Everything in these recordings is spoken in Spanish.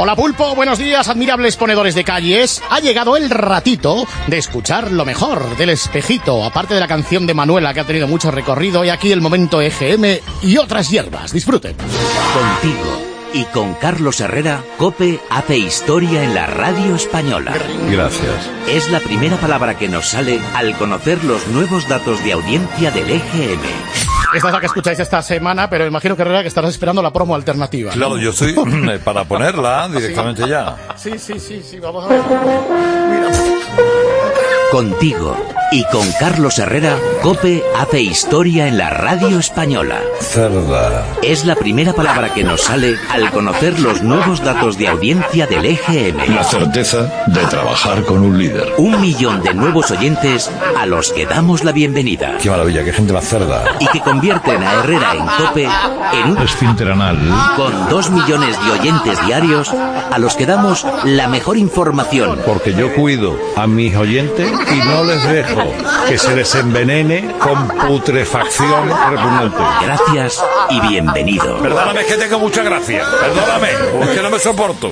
Hola Pulpo, buenos días, admirables ponedores de calles. Ha llegado el ratito de escuchar lo mejor del Espejito, aparte de la canción de Manuela que ha tenido mucho recorrido, y aquí el momento EGM y otras hierbas. Disfruten. Contigo y con Carlos Herrera, COPE hace historia en la radio española. Gracias. Es la primera palabra que nos sale al conocer los nuevos datos de audiencia del EGM. Esta es la que escucháis esta semana, pero imagino que Herrera que estarás esperando la promo alternativa. Claro, yo estoy para ponerla directamente ya. Sí, vamos a ver. Mira. Contigo y con Carlos Herrera, COPE hace historia en la radio española. Cerda. Es la primera palabra que nos sale al conocer los nuevos datos de audiencia del EGM. La certeza de trabajar con un líder. 1 millón de nuevos oyentes a los que damos la bienvenida. Qué maravilla, qué gente más cerda. Y que convierten a Herrera en COPE en un Esfínter anal. con 2 millones de oyentes diarios a los que damos la mejor información. Porque yo cuido a mis oyentes y no les dejo que se les envenene con putrefacción repugnante. Gracias y bienvenido. Perdóname, que tengo mucha gracia. Perdóname, porque no me soporto.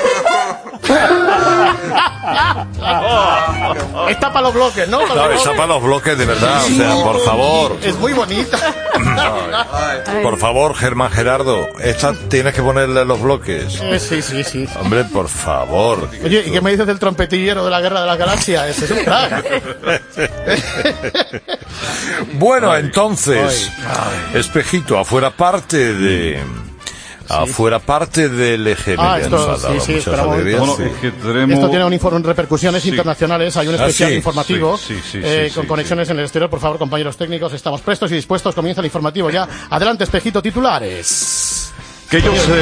Está para los bloques, ¿no? No, está para los bloques, de verdad. O sea, por favor. Es muy bonita. Por favor, Germán Gerardo, esta tienes que ponerle los bloques. Sí. Hombre, por favor. Oye, ¿y qué me dices del trompetillero de la Guerra de las Galaxias? Ese es un crack. Bueno, entonces, Espejito, afuera parte del EGM. Esto, sí, esperamos. Bueno, es que tenemos... Esto tiene repercusiones internacionales. Hay un especial informativo con conexiones en el exterior. Por favor, compañeros técnicos, estamos prestos y dispuestos. Comienza el informativo ya. Adelante, Espejito, titulares. Que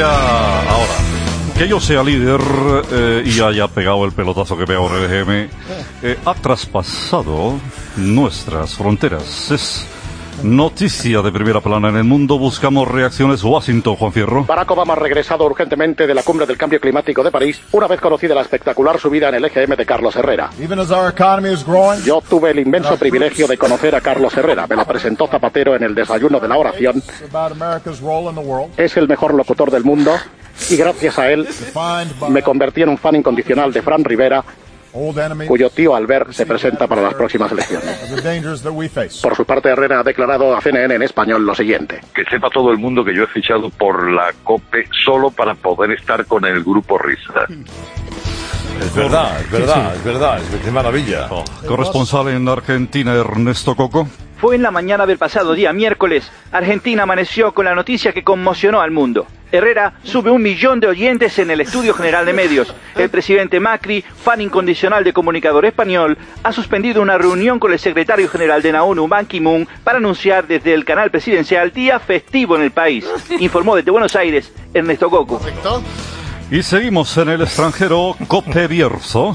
yo sea líder y haya pegado el pelotazo que pegó el EGM, ha traspasado nuestras fronteras. Es noticia de primera plana en el mundo. Buscamos reacciones. Washington, Juan Fierro. Barack Obama ha regresado urgentemente de la cumbre del cambio climático de París, una vez conocida la espectacular subida en el EGM de Carlos Herrera. Yo tuve el inmenso privilegio de conocer a Carlos Herrera. Me lo presentó Zapatero en el desayuno de la oración. Es el mejor locutor del mundo y gracias a él me convertí en un fan incondicional de Fran Rivera, cuyo tío Albert se presenta para las próximas elecciones. Por su parte, Herrera ha declarado a CNN en español lo siguiente: que sepa todo el mundo que yo he fichado por la COPE solo para poder estar con el grupo Risa. Es verdad, qué maravilla. Corresponsal en Argentina, Ernesto Coco. Fue en la mañana del pasado día miércoles. Argentina amaneció con la noticia que conmocionó al mundo. Herrera sube 1 millón de oyentes en el Estudio General de Medios. El presidente Macri, fan incondicional de Comunicador Español, ha suspendido una reunión con el secretario general de la ONU, Ban Ki-moon, para anunciar desde el canal presidencial día festivo en el país. Informó desde Buenos Aires, Ernesto Coco. Correcto. Y seguimos en el extranjero, COPE Bierzo.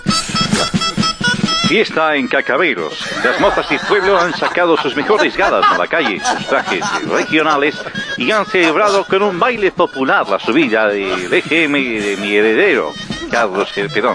Fiesta en Cacaberos. Las mozas del pueblo han sacado sus mejores galas a la calle, sus trajes regionales, y han celebrado con un baile popular la subida del EGM de mi heredero, Carlos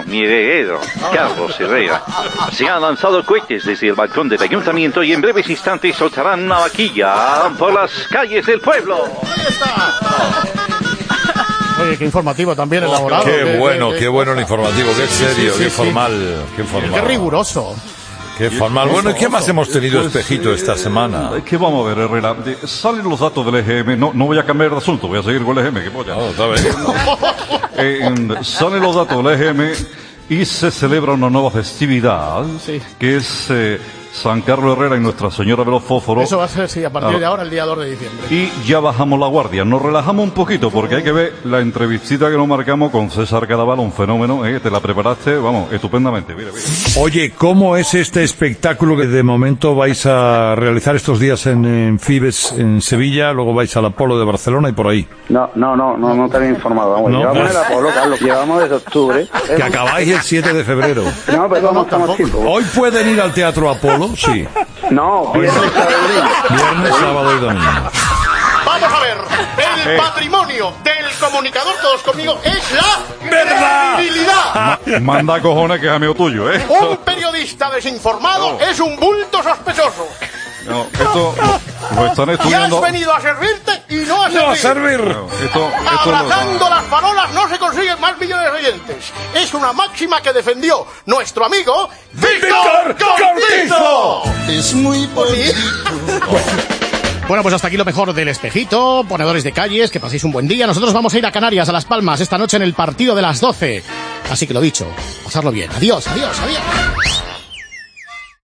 Herrera. Se han lanzado cohetes desde el balcón del ayuntamiento y en breves instantes soltarán una vaquilla por las calles del pueblo. Ahí está. Oye, qué informativo también elaborado. Qué bueno el informativo, qué serio, qué formal. Qué riguroso. Qué formal. Bueno, ¿y qué más hemos tenido, Espejito, esta semana? ¿Qué vamos a ver, Herrera? Salen los datos del EGM. No voy a cambiar de asunto, voy a seguir con el EGM. ¿Qué polla? Está bien. Salen los datos del EGM y se celebra una nueva festividad, que es San Carlos Herrera y Nuestra Señora de los Fósforos. Eso va a ser, sí, a partir de ahora, el día 2 de diciembre. Y ya bajamos la guardia, nos relajamos un poquito, porque hay que ver la entrevistita que nos marcamos con César Cadaval, un fenómeno, te la preparaste, vamos, estupendamente. Mira. Oye, ¿cómo es este espectáculo que de momento vais a realizar estos días en Fibes, en Sevilla, luego vais al Apolo de Barcelona y por ahí? No te había informado. Vamos, ¿No? llevamos el Apolo, Carlos, llevamos desde octubre. Que acabáis el 7 de febrero. No, pero no estamos tiempo. ¿Hoy pueden ir al Teatro Apolo? Sí. No, viernes, sábado y domingo. Vamos a ver, el patrimonio del comunicador, todos conmigo, es la credibilidad. Manda cojones que es amigo tuyo, Un periodista desinformado es un bulto sospechoso. No, esto lo están Y estudiando. has venido a servirte y no a servir. ¡No a servir! No, esto Abrazando las farolas no se consiguen más millones de oyentes. Es una máxima que defendió nuestro amigo Víctor Cortizo. Es muy bonito. Bueno, pues hasta aquí lo mejor del Espejito, ponedores de calles, que paséis un buen día. Nosotros vamos a ir a Canarias, a Las Palmas, esta noche en el partido de las 12. Así que lo dicho, pasarlo bien. Adiós, adiós, adiós.